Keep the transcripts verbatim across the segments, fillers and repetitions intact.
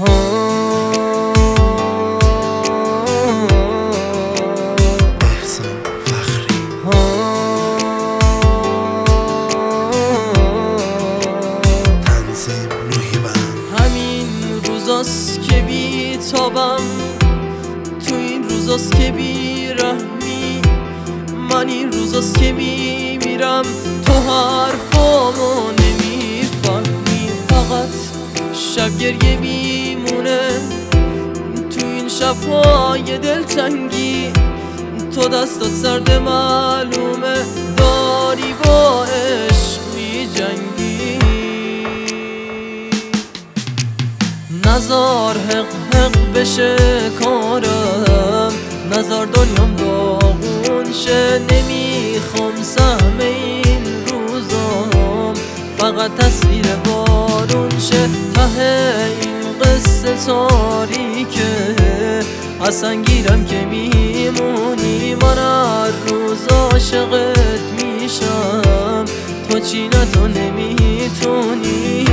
احسان فخری. تنظیم روحیبند. همین روزاست که بی تابم، تو این روزاست که بی رحمی، من این روزاست که می میرم تو حرفامو نمیفهمی. فقط شب گریه میمونه تو این شبهای دلتنگی، تو دستات سرد معلومه داری با عشق میجنگی. نزار حق حق بشه کارم، نزار دنیام داغون شه، نمیخوام سهم این روزام فقط تصویر بارون شه. ته این قصه تاریکه اصلا گیرم که میمونی، من هر روز عاشقت میشم تو چی نه تو نمیتونی.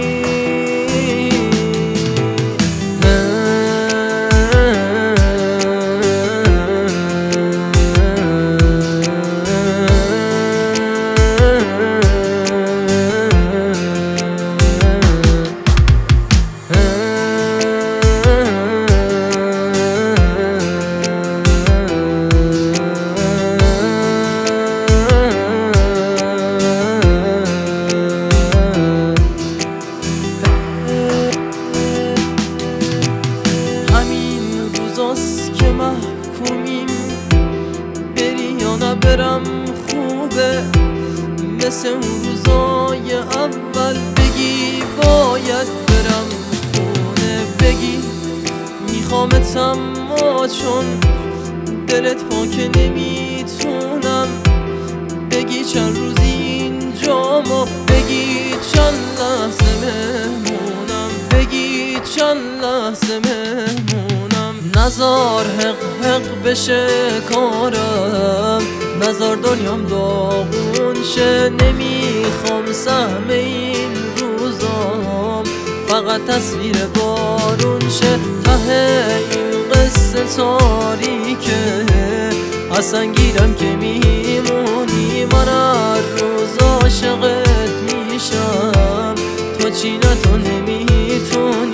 که محکومیم بری یا نبرم خوبه، مثل اون روزای اول بگی باید برم خونه، بگی میخوامت اما چون دلت پاکه نمیتونم، بگی چند روزی اینجام و بگی چند لحظه مهمونم، بگی چند لحظه مهمونم. نزار حق حق بشه کارم، نزار دنیام داغون شه، نمیخوام سهم این روزام فقط تصویر بارون شه. ته این قصه تاریکه اصلا گیرم که میمونی، من هر روز عاشقت میشم تو چی نه تو نمیتونی.